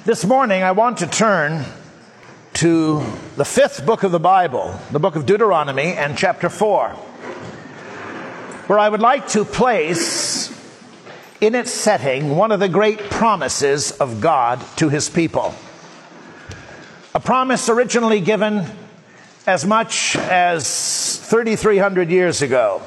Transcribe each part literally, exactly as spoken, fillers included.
This morning I want to turn to the fifth book of the Bible, the book of Deuteronomy, and chapter four, where I would like to place in its setting one of the great promises of God to his people. A promise originally given as much as thirty-three hundred years ago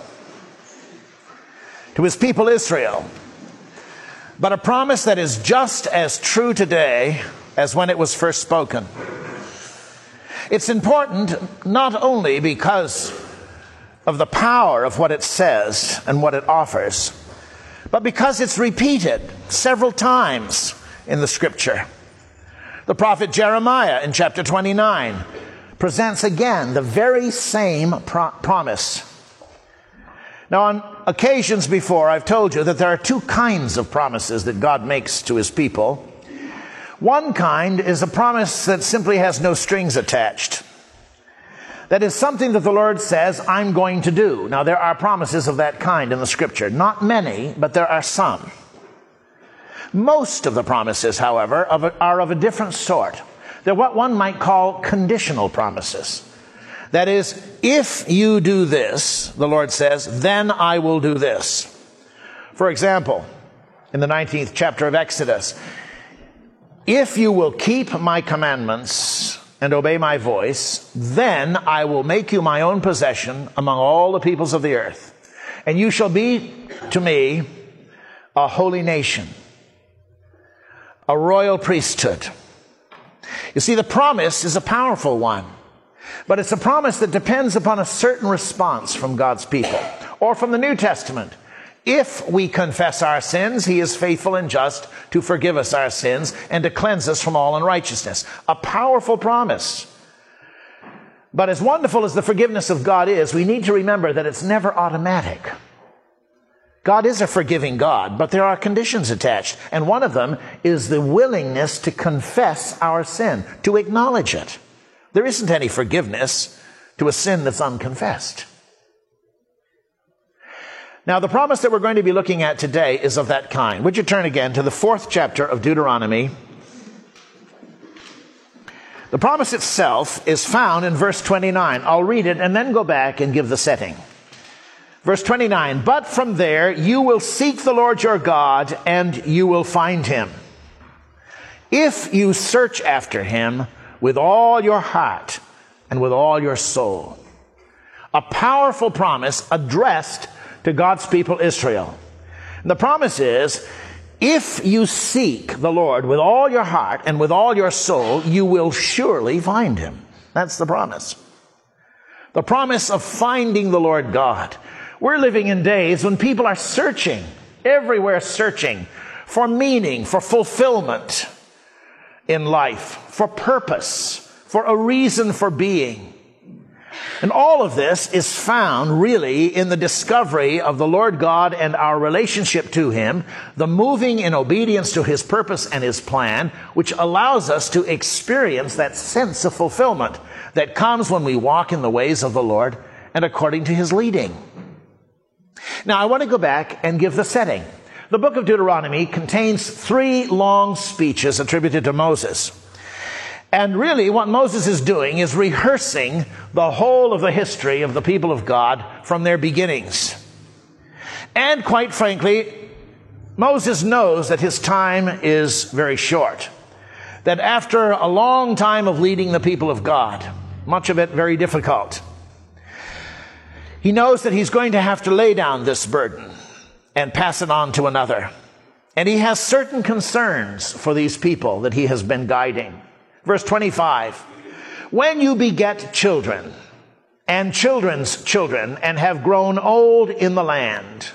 to his people Israel, but a promise that is just as true today as when it was first spoken. It's important not only because of the power of what it says and what it offers, but because it's repeated several times in the Scripture. The prophet Jeremiah in chapter twenty-nine presents again the very same pro- promise. Now, on occasions before, I've told you that there are two kinds of promises that God makes to his people. One kind is a promise that simply has no strings attached. That is something that the Lord says, I'm going to do. Now, there are promises of that kind in the Scripture. Not many, but there are some. Most of the promises, however, are of a different sort. They're what one might call conditional promises. That is, if you do this, the Lord says, then I will do this. For example, in the nineteenth chapter of Exodus, if you will keep my commandments and obey my voice, then I will make you my own possession among all the peoples of the earth. And you shall be to me a holy nation, a royal priesthood. You see, the promise is a powerful one. But it's a promise that depends upon a certain response from God's people. Or from the New Testament. If we confess our sins, he is faithful and just to forgive us our sins and to cleanse us from all unrighteousness. A powerful promise. But as wonderful as the forgiveness of God is, we need to remember that it's never automatic. God is a forgiving God, but there are conditions attached. And one of them is the willingness to confess our sin, to acknowledge it. There isn't any forgiveness to a sin that's unconfessed. Now, the promise that we're going to be looking at today is of that kind. Would you turn again to the fourth chapter of Deuteronomy? The promise itself is found in verse twenty-nine. I'll read it and then go back and give the setting. Verse twenty-nine, but from there you will seek the Lord your God and you will find him, if you search after him with all your heart and with all your soul. A powerful promise addressed to God's people Israel. And the promise is, if you seek the Lord with all your heart and with all your soul, you will surely find him. That's the promise. The promise of finding the Lord God. We're living in days when people are searching, everywhere searching for meaning, for fulfillment in life, for purpose, for a reason for being. And all of this is found really in the discovery of the Lord God and our relationship to him, the moving in obedience to his purpose and his plan, which allows us to experience that sense of fulfillment that comes when we walk in the ways of the Lord and according to his leading. Now, I want to go back and give the setting. The book of Deuteronomy contains three long speeches attributed to Moses. And really what Moses is doing is rehearsing the whole of the history of the people of God from their beginnings. And quite frankly, Moses knows that his time is very short. That after a long time of leading the people of God, much of it very difficult, he knows that he's going to have to lay down this burden and pass it on to another. And he has certain concerns for these people that he has been guiding. Verse twenty-five, when you beget children and children's children and have grown old in the land,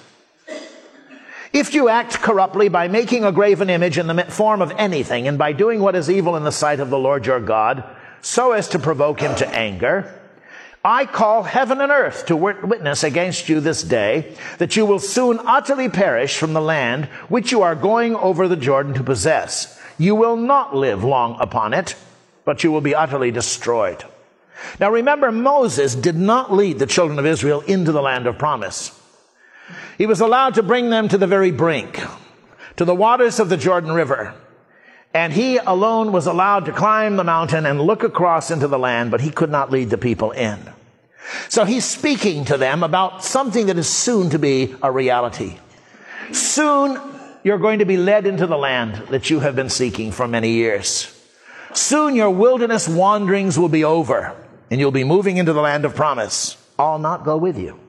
if you act corruptly by making a graven image in the form of anything and by doing what is evil in the sight of the Lord your God, so as to provoke him to anger, I call heaven and earth to witness against you this day, that you will soon utterly perish from the land which you are going over the Jordan to possess. You will not live long upon it, but you will be utterly destroyed. Now remember, Moses did not lead the children of Israel into the land of promise. He was allowed to bring them to the very brink, to the waters of the Jordan River. And he alone was allowed to climb the mountain and look across into the land, but he could not lead the people in. So he's speaking to them about something that is soon to be a reality. Soon you're going to be led into the land that you have been seeking for many years. Soon your wilderness wanderings will be over, and you'll be moving into the land of promise. I'll not go with you.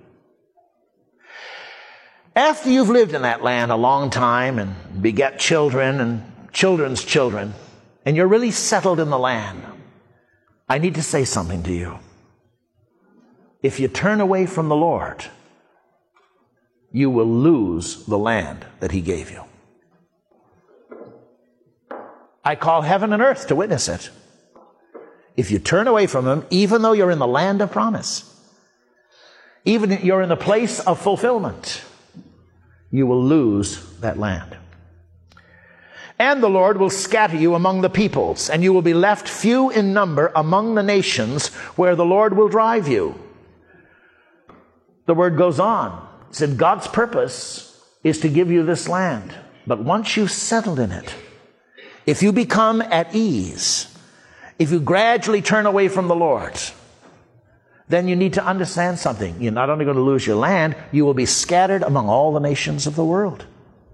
After you've lived in that land a long time and beget children and children's children, and you're really settled in the land, I need to say something to you. If you turn away from the Lord, you will lose the land that he gave you. I call heaven and earth to witness it. If you turn away from him, even though you're in the land of promise, even if you're in the place of fulfillment, you will lose that land. And the Lord will scatter you among the peoples, and you will be left few in number among the nations where the Lord will drive you. The word goes on. It said God's purpose is to give you this land. But once you've settled in it, if you become at ease, if you gradually turn away from the Lord, then you need to understand something. You're not only going to lose your land, you will be scattered among all the nations of the world.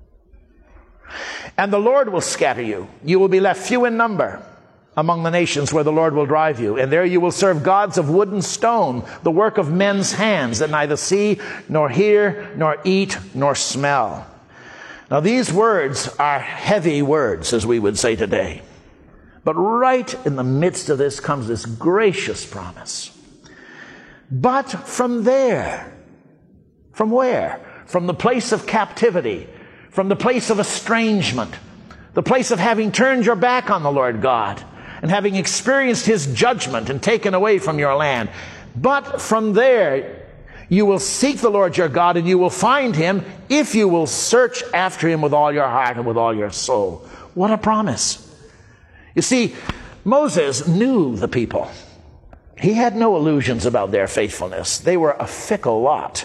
And the Lord will scatter you. You will be left few in number among the nations where the Lord will drive you. And there you will serve gods of wood and stone, the work of men's hands that neither see, nor hear, nor eat, nor smell. Now these words are heavy words, as we would say today. But right in the midst of this comes this gracious promise. But from there, from where? From the place of captivity, from the place of estrangement, the place of having turned your back on the Lord God and having experienced his judgment and taken away from your land. But from there, you will seek the Lord your God, and you will find him if you will search after him with all your heart and with all your soul. What a promise. You see, Moses knew the people. He had no illusions about their faithfulness. They were a fickle lot.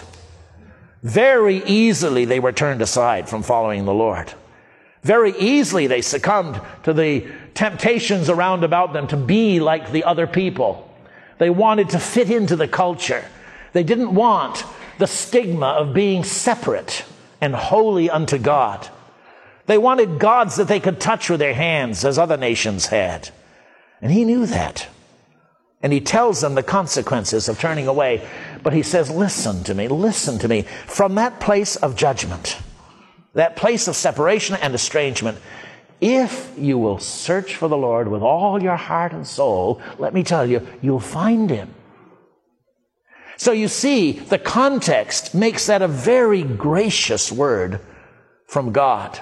Very easily they were turned aside from following the Lord. Very easily they succumbed to the temptations around about them to be like the other people. They wanted to fit into the culture. They didn't want the stigma of being separate and holy unto God. They wanted gods that they could touch with their hands, as other nations had. And he knew that. And he tells them the consequences of turning away. But he says, listen to me, listen to me. From that place of judgment, that place of separation and estrangement, if you will search for the Lord with all your heart and soul, let me tell you, you'll find him. So you see, the context makes that a very gracious word from God.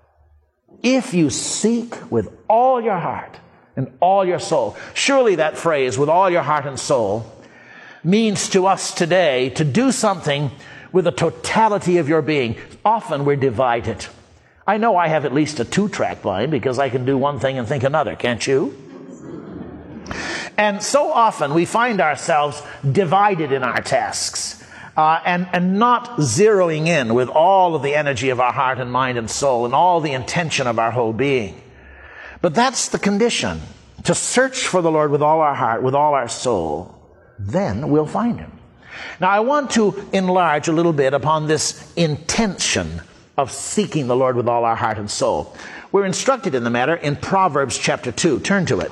If you seek with all your heart and all your soul. Surely that phrase, with all your heart and soul, means to us today to do something with the totality of your being. Often we're divided. I know I have at least a two-track mind because I can do one thing and think another, can't you? And so often we find ourselves divided in our tasks uh, and, and not zeroing in with all of the energy of our heart and mind and soul and all the intention of our whole being. But that's the condition, to search for the Lord with all our heart, with all our soul. Then we'll find him. Now I want to enlarge a little bit upon this intention of seeking the Lord with all our heart and soul. We're instructed in the matter in Proverbs chapter two. Turn to it.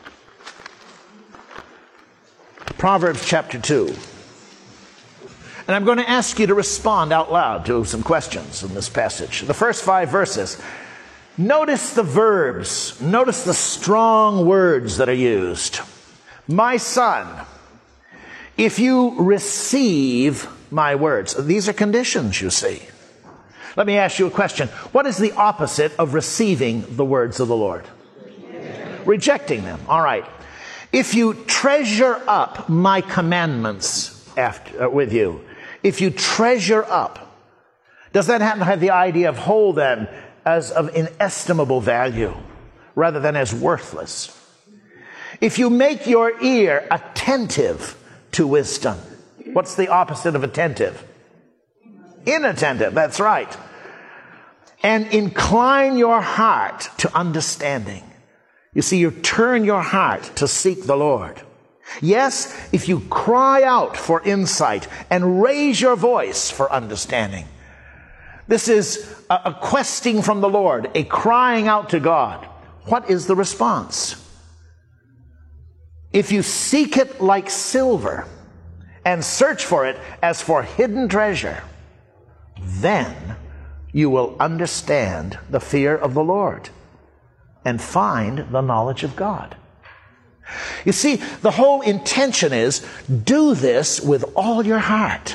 Proverbs chapter two. And I'm going to ask you to respond out loud to some questions in this passage. The first five verses. Notice the verbs. Notice the strong words that are used. My son, if you receive my words. These are conditions, you see. Let me ask you a question. What is the opposite of receiving the words of the Lord? Rejecting, Rejecting them. All right. If you treasure up my commandments after, uh, with you, if you treasure up, does that have, have the idea of hold them as of inestimable value rather than as worthless? If you make your ear attentive to wisdom, what's the opposite of attentive? Inattentive, that's right. and incline your heart to understanding. You see, you turn your heart to seek the Lord. Yes, if you cry out for insight and raise your voice for understanding. This is a, a questing from the Lord, a crying out to God. What is the response? If you seek it like silver and search for it as for hidden treasure, then you will understand the fear of the Lord and find the knowledge of God. You see, the whole intention is, do this with all your heart.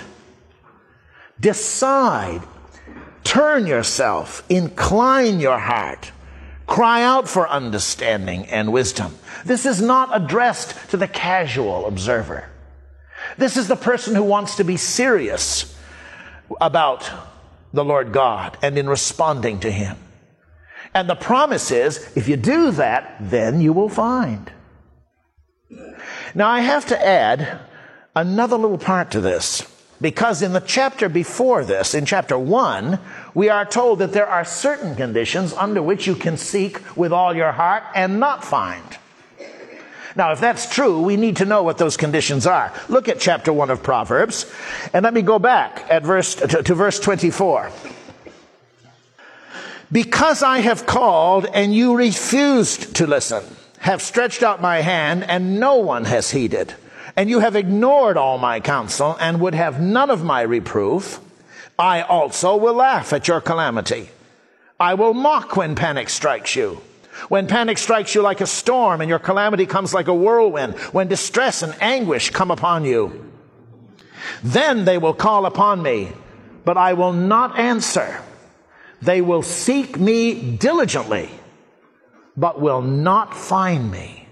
Decide, turn yourself, incline your heart, cry out for understanding and wisdom. This is not addressed to the casual observer. This is the person who wants to be serious about the Lord God and in responding to Him. And the promise is, if you do that, then you will find. Now, I have to add another little part to this, because in the chapter before this, in chapter one, we are told that there are certain conditions under which you can seek with all your heart and not find. Now, if that's true, we need to know what those conditions are. Look at chapter one of Proverbs, and let me go back at verse to, to verse twenty-four. Because I have called and you refused to listen, have stretched out my hand and no one has heeded, and you have ignored all my counsel and would have none of my reproof, I also will laugh at your calamity. I will mock when panic strikes you. When panic strikes you like a storm and your calamity comes like a whirlwind, when distress and anguish come upon you. Then they will call upon me, but I will not answer. They will seek me diligently, but will not find me.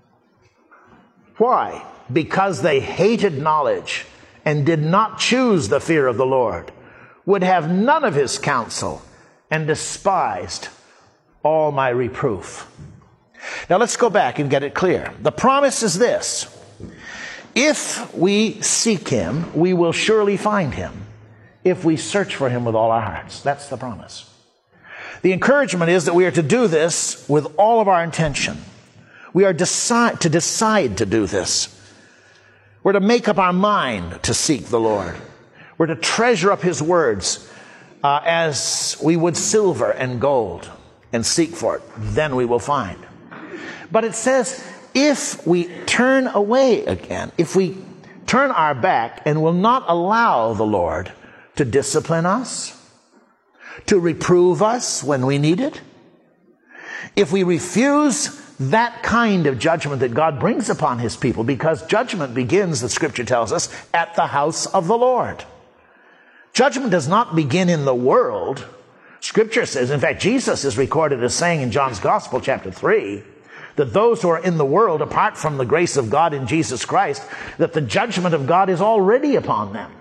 Why? Because they hated knowledge and did not choose the fear of the Lord, would have none of His counsel, and despised all my reproof. Now let's go back and get it clear. The promise is this: if we seek Him, we will surely find Him, if we search for Him with all our hearts. That's the promise. The encouragement is that we are to do this with all of our intention. We are decide, to decide to do this. We're to make up our mind to seek the Lord. We're to treasure up His words uh, as we would silver and gold, and seek for it. Then we will find. But it says, if we turn away again, if we turn our back and will not allow the Lord to discipline us, to reprove us when we need it, if we refuse that kind of judgment that God brings upon His people, because judgment begins, the Scripture tells us, at the house of the Lord. Judgment does not begin in the world. Scripture says, in fact, Jesus is recorded as saying in John's Gospel, chapter three, that those who are in the world, apart from the grace of God in Jesus Christ, that the judgment of God is already upon them.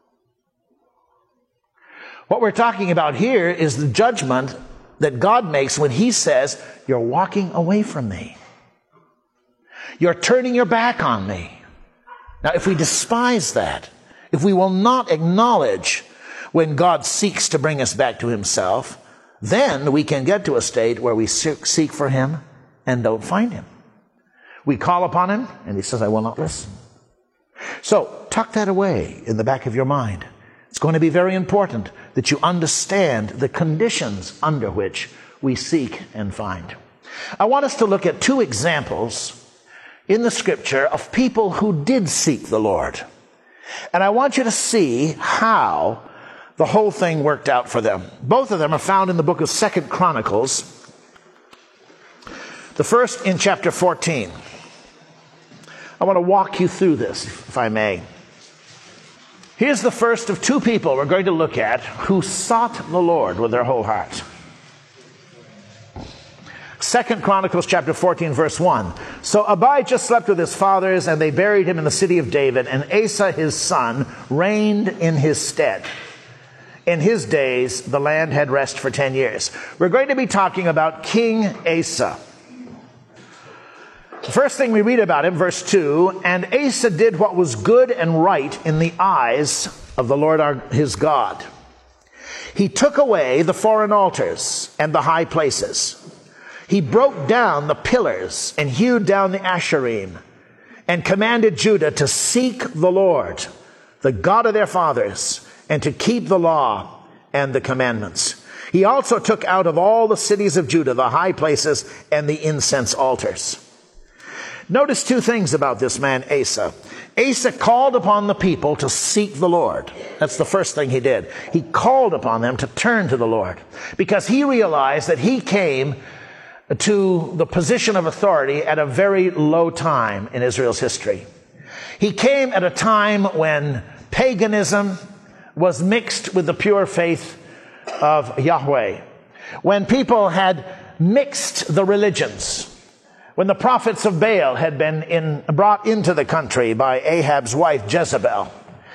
What we're talking about here is the judgment that God makes when He says, you're walking away from me. You're turning your back on me. Now, if we despise that, if we will not acknowledge when God seeks to bring us back to Himself, then we can get to a state where we seek for Him and don't find Him. We call upon Him, and He says, I will not listen. So, tuck that away in the back of your mind. It's going to be very important that you understand the conditions under which we seek and find. I want us to look at two examples in the Scripture of people who did seek the Lord. And I want you to see how the whole thing worked out for them. Both of them are found in the book of Second Chronicles. The first in chapter fourteen. I want to walk you through this, if I may. Here's the first of two people we're going to look at who sought the Lord with their whole heart. Second Chronicles chapter fourteen, verse one. So Abijah slept with his fathers, and they buried him in the city of David, and Asa his son reigned in his stead. In his days, the land had rest for ten years. We're going to be talking about King Asa. The first thing we read about him, verse two, and Asa did what was good and right in the eyes of the Lord our, his God. He took away the foreign altars and the high places. He broke down the pillars and hewed down the Asherim, and commanded Judah to seek the Lord, the God of their fathers, and to keep the law and the commandments. He also took out of all the cities of Judah the high places and the incense altars. Notice two things about this man Asa. Asa called upon the people to seek the Lord. That's the first thing he did. He called upon them to turn to the Lord, because he realized that he came to the position of authority at a very low time in Israel's history. He came at a time when paganism was mixed with the pure faith of Yahweh, when people had mixed the religions, when the prophets of Baal had been in, brought into the country by Ahab's wife Jezebel,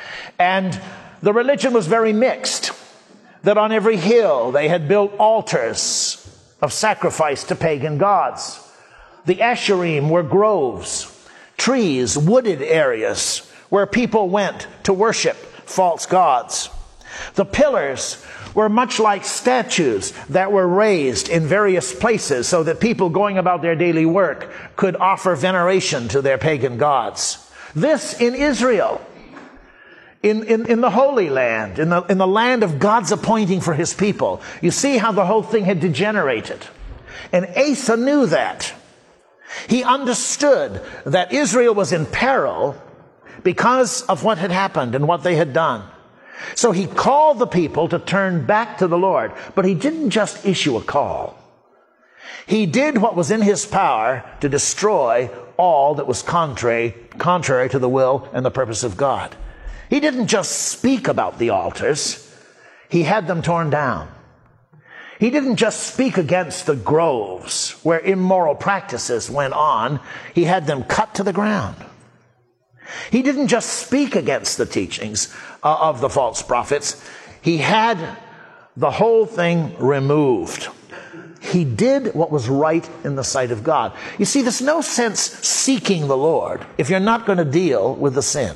and the religion was very mixed, that on every hill they had built altars of sacrifice to pagan gods. The Asherim were groves, trees, wooded areas where people went to worship false gods. The pillars were much like statues that were raised in various places so that people going about their daily work could offer veneration to their pagan gods. This in Israel, in, in, in the Holy Land, in the, in the land of God's appointing for his people. You see how the whole thing had degenerated. And Asa knew that. He understood that Israel was in peril because of what had happened and what they had done. So he called the people to turn back to the Lord. But he didn't just issue a call. He did what was in his power to destroy all that was contrary, contrary to the will and the purpose of God. He didn't just speak about the altars. He had them torn down. He didn't just speak against the groves where immoral practices went on. He had them cut to the ground. He didn't just speak against the teachings uh, of the false prophets. He had the whole thing removed. He did what was right in the sight of God. You see, there's no sense seeking the Lord if you're not going to deal with the sin.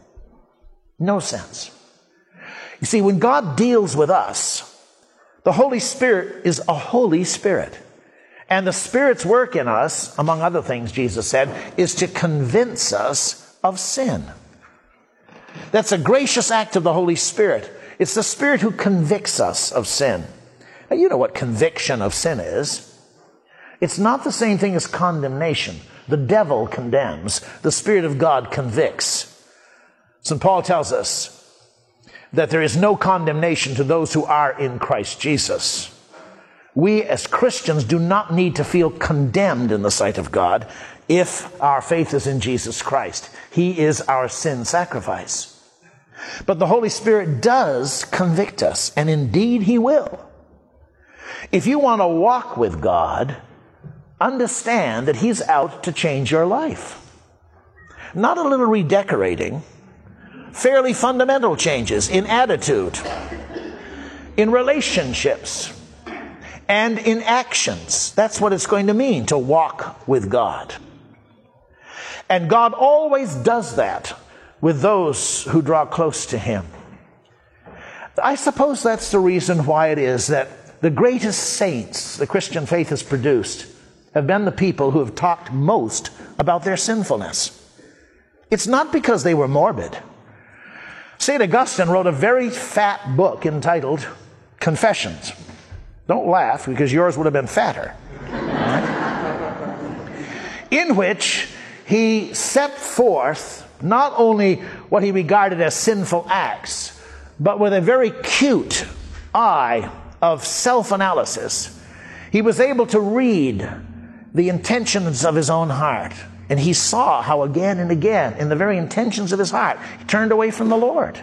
No sense. You see, when God deals with us, the Holy Spirit is a Holy Spirit. And the Spirit's work in us, among other things, Jesus said, is to convince us of sin. That's a gracious act of the Holy Spirit. It's the Spirit who convicts us of sin. Now, you know what conviction of sin is. It's not the same thing as condemnation. The devil condemns. The Spirit of God convicts. Saint Paul tells us that there is no condemnation to those who are in Christ Jesus. We as Christians do not need to feel condemned in the sight of God if our faith is in Jesus Christ. He is our sin sacrifice. But the Holy Spirit does convict us, and indeed He will. If you want to walk with God, understand that He's out to change your life. Not a little redecorating, fairly fundamental changes in attitude, in relationships, and in actions. That's what it's going to mean to walk with God. And God always does that with those who draw close to Him. I suppose that's the reason why it is that the greatest saints the Christian faith has produced have been the people who have talked most about their sinfulness. It's not because they were morbid. Saint Augustine wrote a very fat book entitled Confessions. Don't laugh, because yours would have been fatter. Right? In which he set forth not only what he regarded as sinful acts, but with a very cute eye of self-analysis. He was able to read the intentions of his own heart. And he saw how again and again, in the very intentions of his heart, he turned away from the Lord.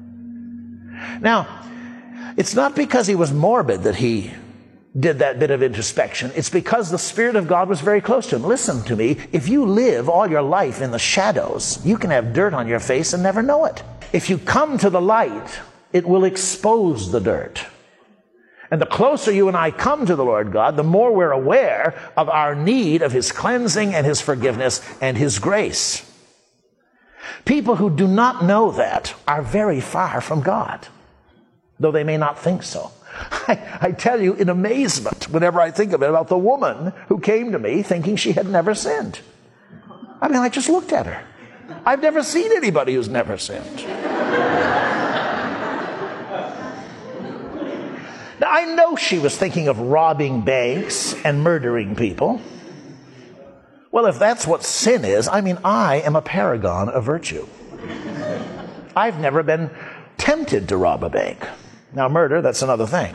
Now, it's not because he was morbid that he did that bit of introspection. It's because the Spirit of God was very close to him. Listen to me. If you live all your life in the shadows, you can have dirt on your face and never know it. If you come to the light, it will expose the dirt. And the closer you and I come to the Lord God, the more we're aware of our need of His cleansing and His forgiveness and His grace. People who do not know that are very far from God. though they may not think so. I, I tell you in amazement whenever I think of it about the woman who came to me thinking she had never sinned. I mean, I just looked at her. I've never seen anybody who's never sinned. Now, I know she was thinking of robbing banks and murdering people. Well, if that's what sin is, I mean, I am a paragon of virtue. I've never been tempted to rob a bank. Now, murder, that's another thing.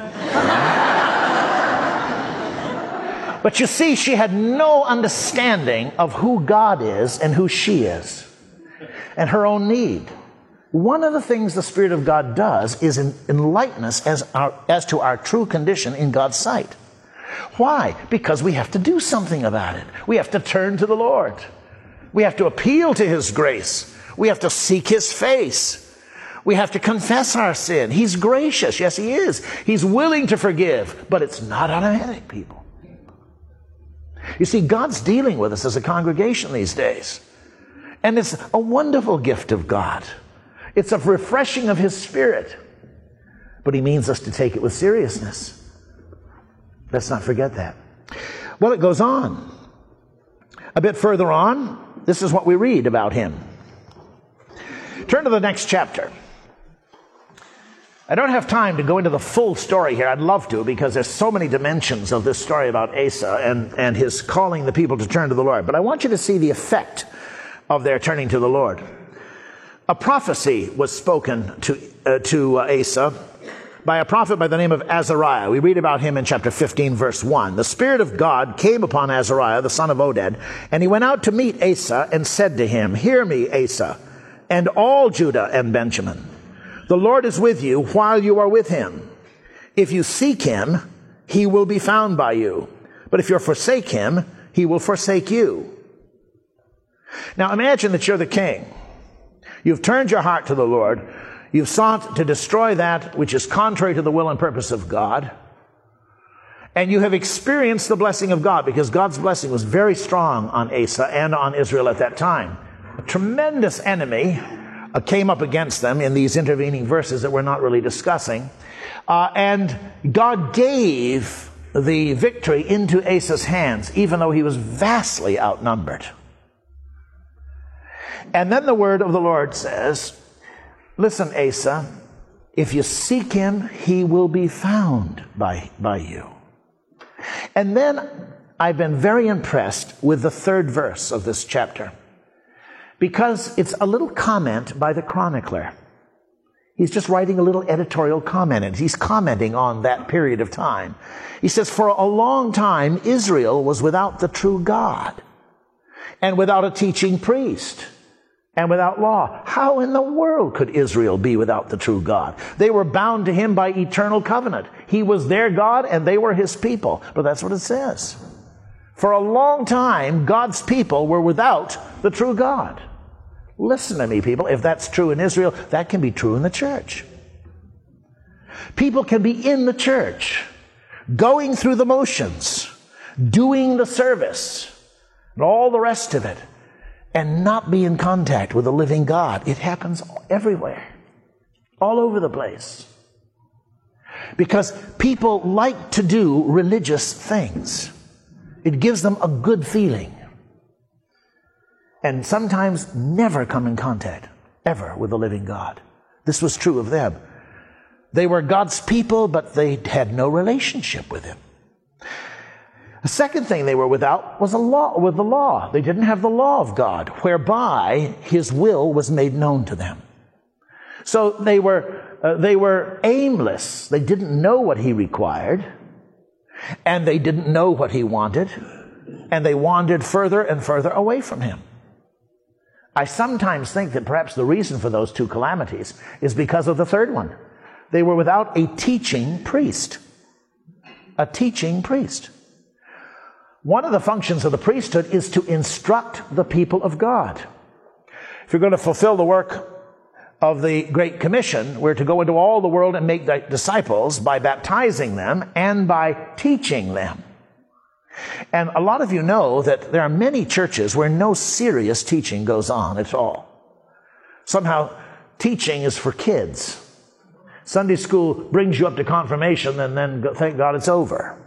But you see, she had no understanding of who God is and who she is, and her own need. One of the things the Spirit of God does is enlighten us as, our, as to our true condition in God's sight. Why? Because we have to do something about it. We have to turn to the Lord. We have to appeal to His grace. We have to seek His face. We have to confess our sin. He's gracious. Yes, He is. He's willing to forgive. But it's not automatic, people. You see, God's dealing with us as a congregation these days. And it's a wonderful gift of God. It's a refreshing of His Spirit. But He means us to take it with seriousness. Let's not forget that. Well, it goes on. A bit further on, this is what we read about Him. Turn to the next chapter. I don't have time to go into the full story here. I'd love to, because there's so many dimensions of this story about Asa and, and his calling the people to turn to the Lord. But I want you to see the effect of their turning to the Lord. A prophecy was spoken to, uh, to uh, Asa by a prophet by the name of Azariah. We read about him in chapter fifteen, verse one. The Spirit of God came upon Azariah, the son of Oded, and he went out to meet Asa and said to him, "Hear me, Asa, and all Judah and Benjamin. The Lord is with you while you are with Him. If you seek Him, He will be found by you. But if you forsake Him, He will forsake you." Now imagine that you're the king. You've turned your heart to the Lord. You've sought to destroy that which is contrary to the will and purpose of God. And you have experienced the blessing of God, because God's blessing was very strong on Asa and on Israel at that time. A tremendous enemy uh, came up against them in these intervening verses that we're not really discussing. Uh, and God gave the victory into Asa's hands, even though he was vastly outnumbered. And then the word of the Lord says, "Listen, Asa, if you seek Him, He will be found by, by you." And then I've been very impressed with the third verse of this chapter, because it's a little comment by the chronicler. He's just writing a little editorial comment, and he's commenting on that period of time. He says, "For a long time, Israel was without the true God, and without a teaching priest, and without law." How in the world could Israel be without the true God? They were bound to Him by eternal covenant. He was their God, and they were His people. But that's what it says. For a long time, God's people were without the true God. Listen to me, people. If that's true in Israel, that can be true in the church. People can be in the church, going through the motions, doing the service, and all the rest of it, and not be in contact with the living God. It happens everywhere, all over the place. Because people like to do religious things. It gives them a good feeling. And sometimes never come in contact, ever, with the living God. This was true of them. They were God's people, but they had no relationship with Him. The second thing they were without was a law, with the law. They didn't have the law of God, whereby His will was made known to them. So they were uh, they were aimless. They didn't know what He required, and they didn't know what He wanted, and they wandered further and further away from Him. I sometimes think that perhaps the reason for those two calamities is because of the third one. They were without a teaching priest. A teaching priest. One of the functions of the priesthood is to instruct the people of God. If you're going to fulfill the work of the Great Commission, we're to go into all the world and make disciples by baptizing them and by teaching them. And a lot of you know that there are many churches where no serious teaching goes on at all. Somehow, teaching is for kids. Sunday school brings you up to confirmation, and then go, thank God it's over.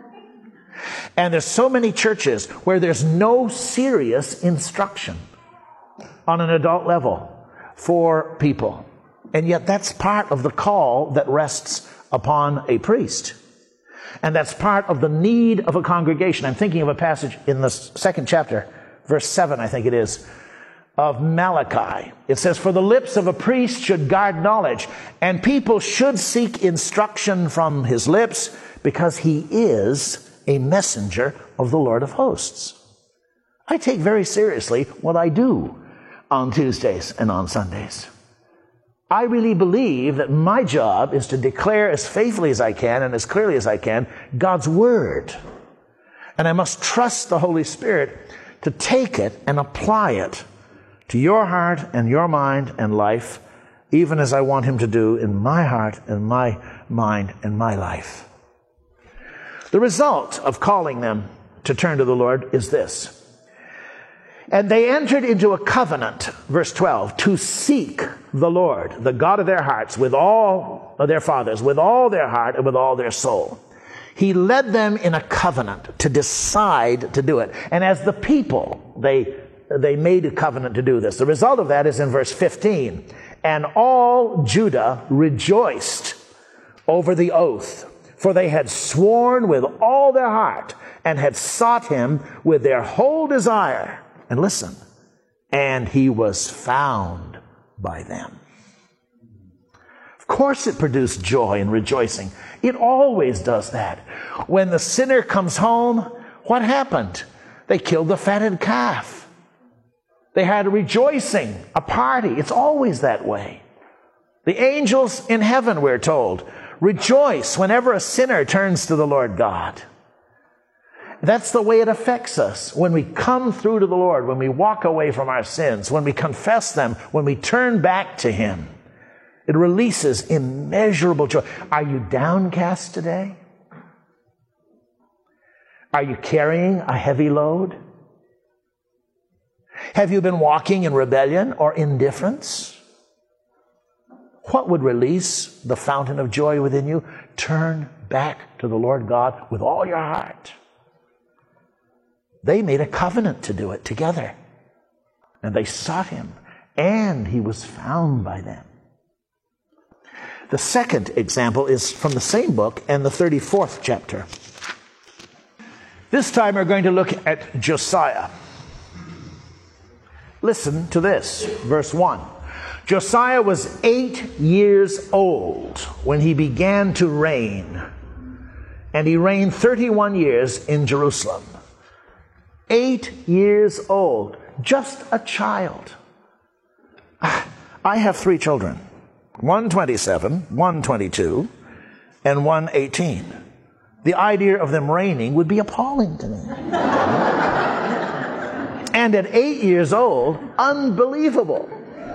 And there's so many churches where there's no serious instruction on an adult level for people. And yet that's part of the call that rests upon a priest. And that's part of the need of a congregation. I'm thinking of a passage in the second chapter, verse seven, I think it is, of Malachi. It says, "For the lips of a priest should guard knowledge, and people should seek instruction from his lips, because he is a messenger of the Lord of hosts." I take very seriously what I do on Tuesdays and on Sundays. I really believe that my job is to declare as faithfully as I can and as clearly as I can God's Word. And I must trust the Holy Spirit to take it and apply it to your heart and your mind and life, even as I want Him to do in my heart and my mind and my life. The result of calling them to turn to the Lord is this. "And they entered into a covenant," verse twelve, "to seek the Lord, the God of their hearts, with all of their fathers, with all their heart and with all their soul." He led them in a covenant to decide to do it. And as the people, they, they made a covenant to do this. The result of that is in verse fifteen. "And all Judah rejoiced over the oath, for they had sworn with all their heart and had sought him with their whole desire." And listen, "and he was found by them." Of course it produced joy and rejoicing. It always does that. When the sinner comes home, what happened? They killed the fatted calf. They had a rejoicing, a party. It's always that way. The angels in heaven, we're told, rejoice whenever a sinner turns to the Lord God. That's the way it affects us when we come through to the Lord, when we walk away from our sins, when we confess them, when we turn back to Him. It releases immeasurable joy. Are you downcast today? Are you carrying a heavy load? Have you been walking in rebellion or indifference? What would release the fountain of joy within you? Turn back to the Lord God with all your heart. They made a covenant to do it together. And they sought Him, and He was found by them. The second example is from the same book and the thirty-fourth chapter. This time we're going to look at Josiah. Listen to this, verse one. "Josiah was eight years old when he began to reign, and he reigned thirty-one years in Jerusalem." Eight years old, just a child. I have three children, one twenty-seven, one twenty-two, and one eighteen. The idea of them reigning would be appalling to me. And at eight years old, unbelievable.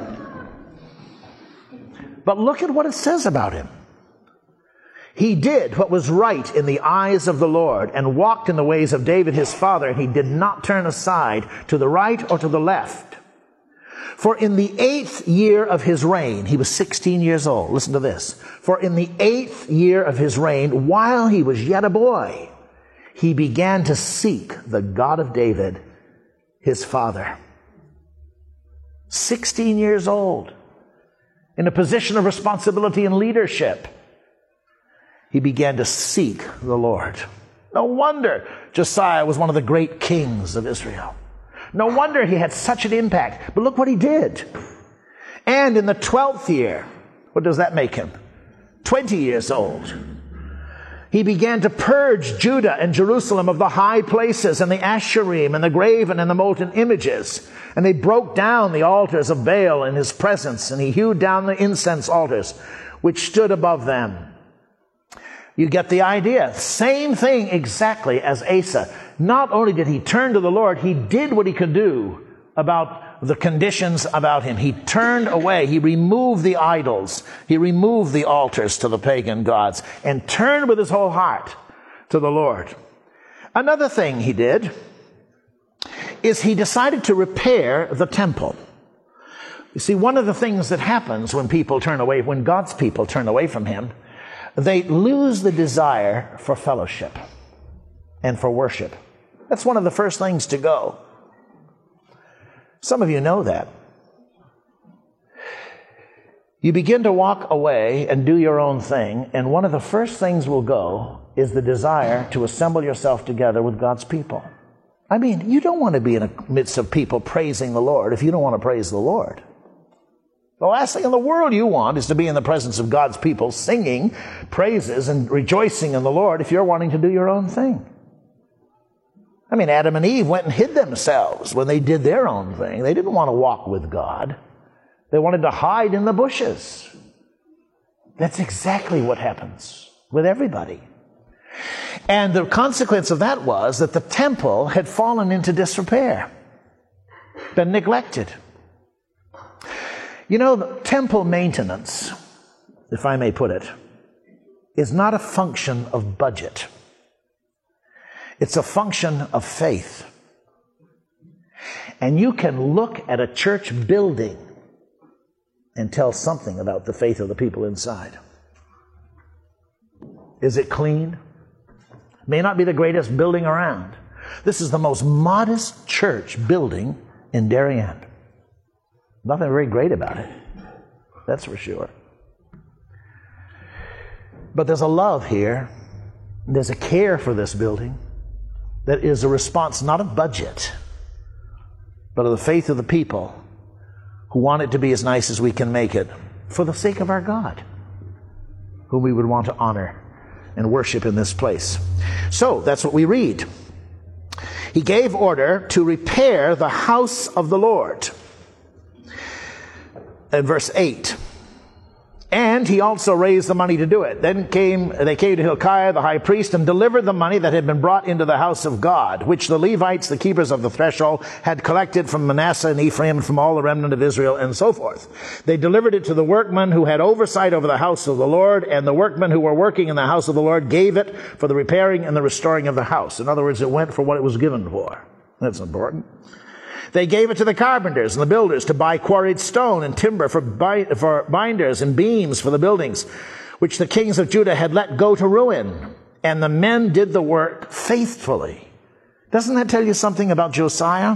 But look at what it says about him. "He did what was right in the eyes of the Lord and walked in the ways of David his father, and he did not turn aside to the right or to the left. For in the eighth year of his reign," he was sixteen years old, listen to this, "for in the eighth year of his reign, while he was yet a boy, he began to seek the God of David his father." sixteen years old, in a position of responsibility and leadership. He began to seek the Lord. No wonder Josiah was one of the great kings of Israel. No wonder he had such an impact. But look what he did. "And in the twelfth year," what does that make him? twenty years old. "He began to purge Judah and Jerusalem of the high places and the Asherim and the graven and the molten images. And they broke down the altars of Baal in his presence, and he hewed down the incense altars which stood above them." You get the idea. Same thing exactly as Asa. Not only did he turn to the Lord, he did what he could do about the conditions about him. He turned away. He removed the idols. He removed the altars to the pagan gods and turned with his whole heart to the Lord. Another thing he did is he decided to repair the temple. You see, one of the things that happens when people turn away, when God's people turn away from Him, they lose the desire for fellowship and for worship. That's one of the first things to go. Some of you know that. You begin to walk away and do your own thing, and one of the first things will go is the desire to assemble yourself together with God's people. I mean, you don't want to be in the midst of people praising the Lord if you don't want to praise the Lord. The last thing in the world you want is to be in the presence of God's people singing praises and rejoicing in the Lord if you're wanting to do your own thing. I mean, Adam and Eve went and hid themselves when they did their own thing. They didn't want to walk with God. They wanted to hide in the bushes. That's exactly what happens with everybody. And the consequence of that was that the temple had fallen into disrepair, been neglected. You know, the temple maintenance, if I may put it, is not a function of budget. It's a function of faith. And you can look at a church building and tell something about the faith of the people inside. Is it clean? May not be the greatest building around. This is the most modest church building in Darien. Nothing very great about it, that's for sure. But there's a love here. There's a care for this building that is a response not of budget, but of the faith of the people who want it to be as nice as we can make it for the sake of our God, whom we would want to honor and worship in this place. So, that's what we read. He gave order to repair the house of the Lord. In verse eight. And he also raised the money to do it. Then came they came to Hilkiah the high priest and delivered the money that had been brought into the house of God, which the Levites, the keepers of the threshold, had collected from Manasseh and Ephraim and from all the remnant of Israel and so forth. They delivered it to the workmen who had oversight over the house of the Lord, and the workmen who were working in the house of the Lord gave it for the repairing and the restoring of the house. In other words, it went for what it was given for. That's important. They gave it to the carpenters and the builders to buy quarried stone and timber for, bi- for binders and beams for the buildings, which the kings of Judah had let go to ruin. And the men did the work faithfully. Doesn't that tell you something about Josiah?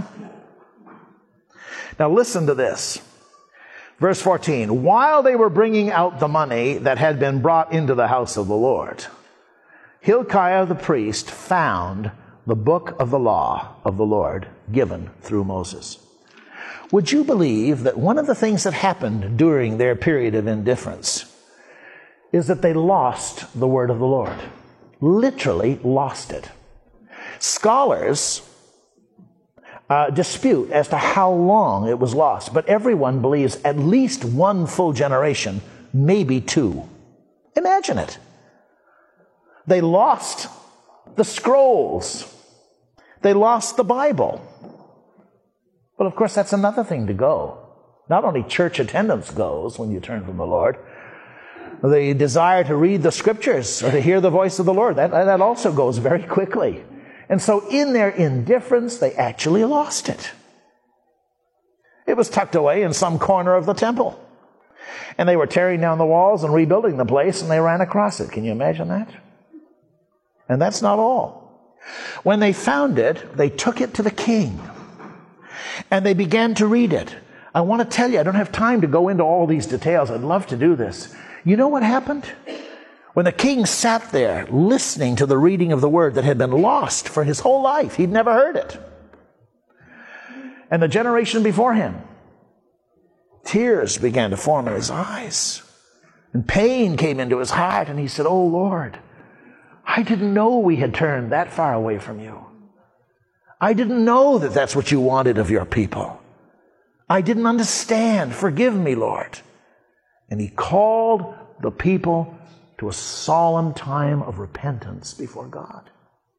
Now listen to this. Verse fourteen. While they were bringing out the money that had been brought into the house of the Lord, Hilkiah the priest found the book of the law of the Lord given through Moses. Would you believe that one of the things that happened during their period of indifference is that they lost the word of the Lord? Literally lost it. Scholars uh, dispute as to how long it was lost, but everyone believes at least one full generation, maybe two. Imagine it. They lost the scrolls. They lost the Bible. But of course, that's another thing to go. Not only church attendance goes when you turn from the Lord, the desire to read the scriptures or to hear the voice of the Lord, that, that also goes very quickly. And so in their indifference, they actually lost it. It was tucked away in some corner of the temple. And they were tearing down the walls and rebuilding the place, and they ran across it. Can you imagine that? And that's not all. When they found it, they took it to the king. And they began to read it. I want to tell you, I don't have time to go into all these details. I'd love to do this. You know what happened? When the king sat there listening to the reading of the word that had been lost for his whole life, he'd never heard it. And the generation before him, tears began to form in his eyes. And pain came into his heart, and he said, "Oh Lord, I didn't know we had turned that far away from you. I didn't know that that's what you wanted of your people. I didn't understand. Forgive me, Lord." And he called the people to a solemn time of repentance before God.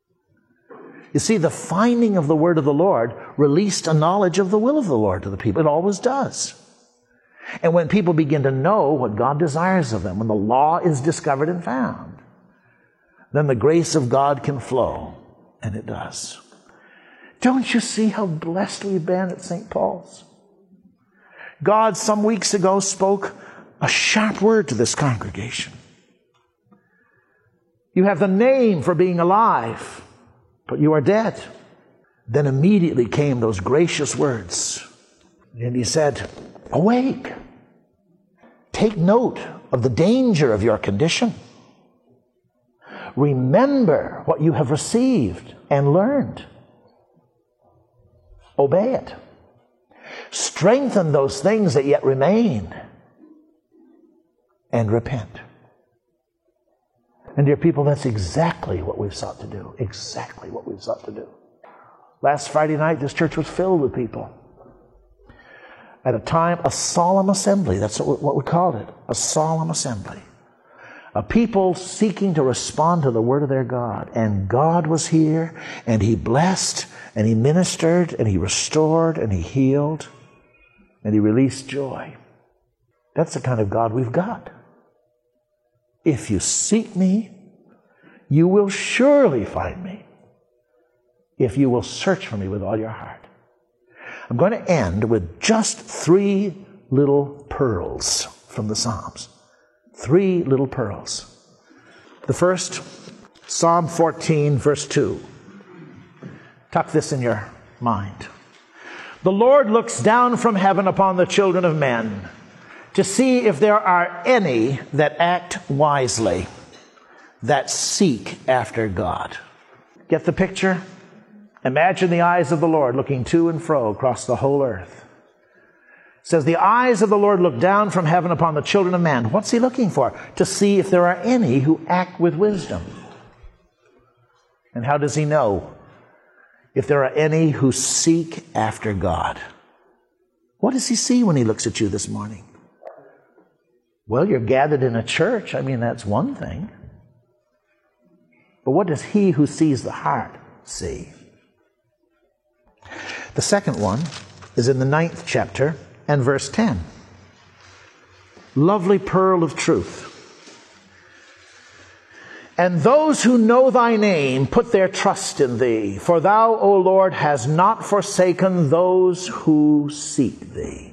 You see, the finding of the word of the Lord released a knowledge of the will of the Lord to the people. It always does. And when people begin to know what God desires of them, when the law is discovered and found, then the grace of God can flow, and it does. Don't you see how blessed we've been at Saint Paul's? God some weeks ago spoke a sharp word to this congregation. You have the name for being alive, but you are dead. Then immediately came those gracious words. And he said, awake. Take note of the danger of your condition. Remember what you have received and learned. Obey it. Strengthen those things that yet remain. And repent. And dear people, that's exactly what we've sought to do. Exactly what we've sought to do. Last Friday night, this church was filled with people. At a time, a solemn assembly. That's what we called it. A solemn assembly. A people seeking to respond to the word of their God. And God was here, and He blessed, and He ministered, and He restored, and He healed, and He released joy. That's the kind of God we've got. If you seek me, you will surely find me. If you will search for me with all your heart. I'm going to end with just three little pearls from the Psalms. Three little pearls. The first, Psalm fourteen, verse two. Tuck this in your mind. The Lord looks down from heaven upon the children of men to see if there are any that act wisely, that seek after God. Get the picture? Imagine the eyes of the Lord looking to and fro across the whole earth. It says, the eyes of the Lord look down from heaven upon the children of man. What's He looking for? To see if there are any who act with wisdom. And how does He know? If there are any who seek after God. What does He see when He looks at you this morning? Well, you're gathered in a church. I mean, that's one thing. But what does He who sees the heart see? The second one is in the ninth chapter and verse ten. Lovely pearl of truth. And those who know thy name put their trust in thee, for thou, O Lord, hast not forsaken those who seek thee.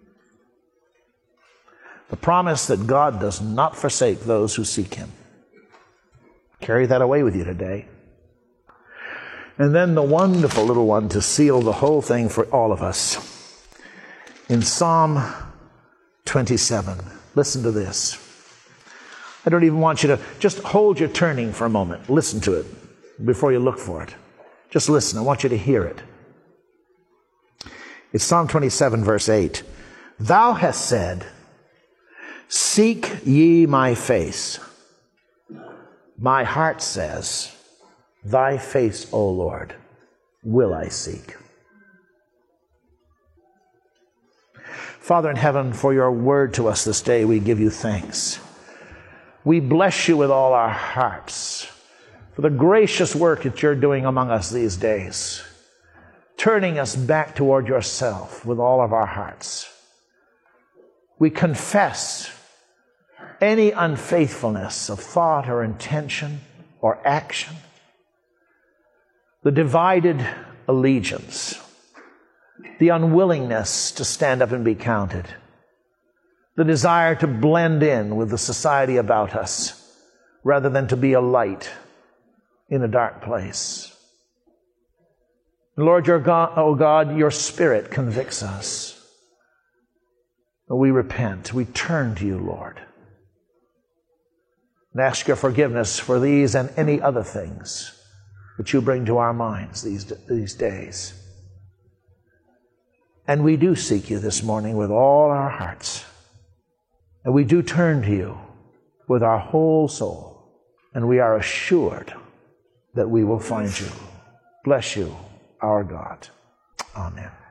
The promise that God does not forsake those who seek Him. Carry that away with you today. And then the wonderful little one to seal the whole thing for all of us. In Psalm twenty-seven, listen to this. I don't even want you to, just hold your turning for a moment. Listen to it before you look for it. Just listen. I want you to hear it. It's Psalm twenty-seven, verse eight. Thou hast said, seek ye my face. My heart says, thy face, O Lord, will I seek. Father in heaven, for your word to us this day, we give you thanks. We bless you with all our hearts for the gracious work that you're doing among us these days, turning us back toward yourself with all of our hearts. We confess any unfaithfulness of thought or intention or action, the divided allegiance, the unwillingness to stand up and be counted, the desire to blend in with the society about us rather than to be a light in a dark place. Lord, your God, oh God, your Spirit convicts us. We repent. We turn to you, Lord, and ask your forgiveness for these and any other things that you bring to our minds these, these days. And we do seek you this morning with all our hearts. And we do turn to you with our whole soul. And we are assured that we will find you. Bless you, our God. Amen.